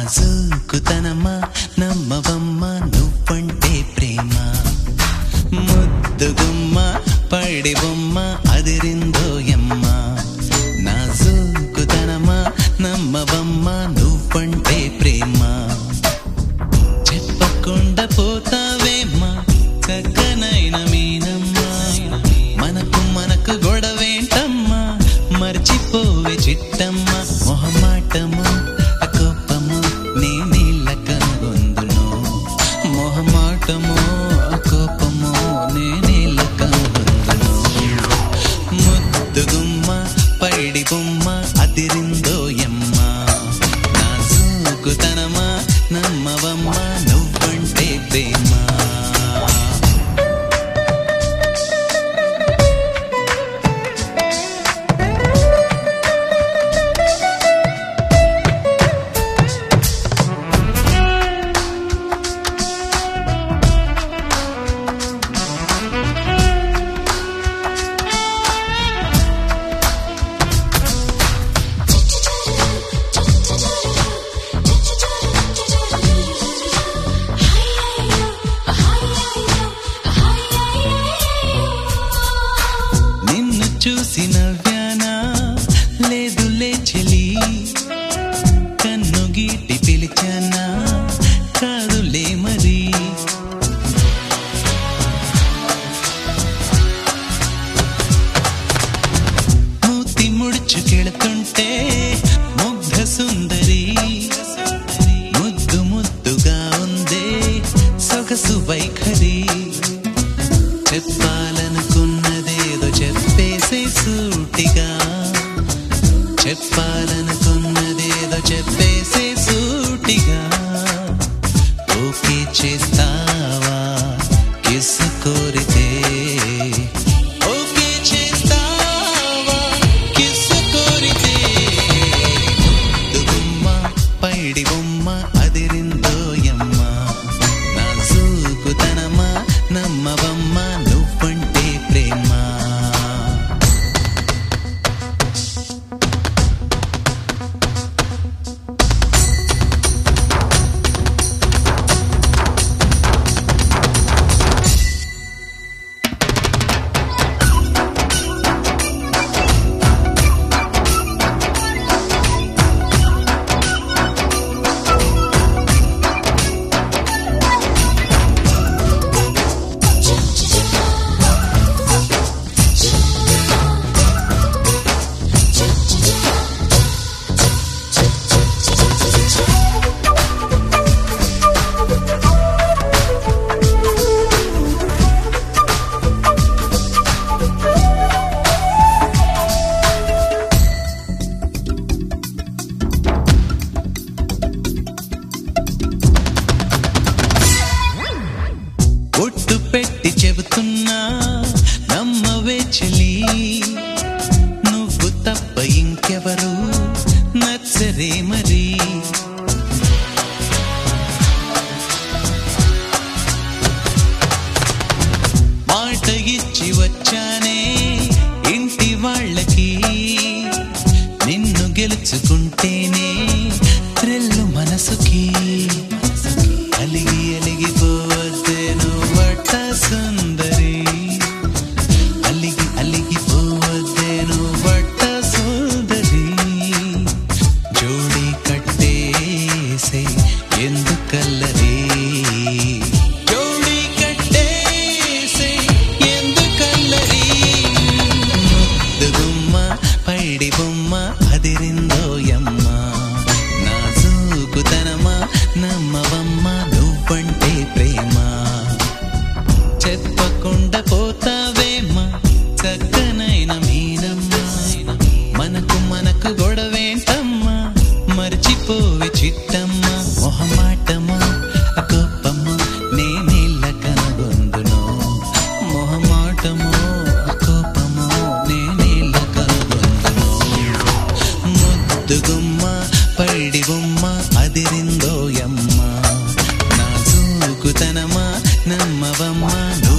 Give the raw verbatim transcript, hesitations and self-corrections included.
నాజూకుతనమా నమ్మవమ్మ నువ్వంటే ప్రేమ ముద్దుగుమ్మ పడి బొమ్మ అదిరిందో యమ్మ నాజూకుతనమా నమ్మవమ్మ నువ్వంటే ప్రేమ చెప్పకుండా పోతావేమ్మా చక్కనైన మీనమ్మా మనకు మనకు గొడవేంటమ్మా మర్చిపోవే చిట్టమ్మా మొహమాటము అకోపము నేనీళ్ళ కనుగొందును మొహమాటము అకోపము నేనీళ్ళ కనుగొందును ముద్దుగుమ్మ పైడి బొమ్మ అదిరిందో యమ్మ నాజూకుతనమా నమ్మవమ్మ నువ్వంటే ప్రేమ చూసి నవ్యానా లేదులే చెలి కన్ను గీటి పిలిచానా కాదులే మరి మూతి ముడుచుకెళుతుంటే ముగ్ధ సుందరి ముద్దు ముద్దుగా ఉందే సొగసు వైఖరి చెప్పాలనుకున్నదేదో చెప్పేసే సూటిగా చెప్పాలనుకున్నదేదో చెప్పేసే సూటిగా ఓకే చేస్తావా కిస్సు కోరితే ఓకే చేస్తావా కిస్సు కోరితే ముద్దుగుమ్మ పైడి బొమ్మ అదిరిందో యమ్మ నాజూకుతనమా నమ్మవమ్మ నువ్వంటే ప్రేమ ఒట్టు పెట్టి చెబుతున్నా నమ్మవే చెలి నువ్వు తప్ప ఇంకెవరు నచ్చరే మరి మాట ఇచ్చి వచ్చానే ఇంటి వాళ్ళకి నిన్ను గెలుచుకుంటేనే త్రెల్లు మనసుకి అలిగి అలిగిపోవద్దే నువ్వట సుందరి అలిగి అలిగిపోవద్దే నువ్వట సుందరి జోడి కట్టేసే ఎందుకల్లరి జోడి కట్టేసే ఎందుకల్లరి ముద్దుగుమ్మ పైడి బొమ్మ అదిరిందో యమ్మ నాజూకుతనమా నమ్మవమ్మ నువ్వంటే ప్రేమ చెప్పకుండా పోతావేమ్మా చక్కనైన మీనమ్మ మనకు మనకు గొడవేంటమ్మా మర్చిపోవే చిట్టమ్మ మొహమాటము అకోపము నేనీళ్ళ కనుగొందును మొహమాటము అకోపము నేనీళ్ళ కనుగొందును ముద్దుగుమ్మ పైడి బొమ్మ అదిరిందో యమ్మ నాజూకుతనమా నమ్మవమ్మ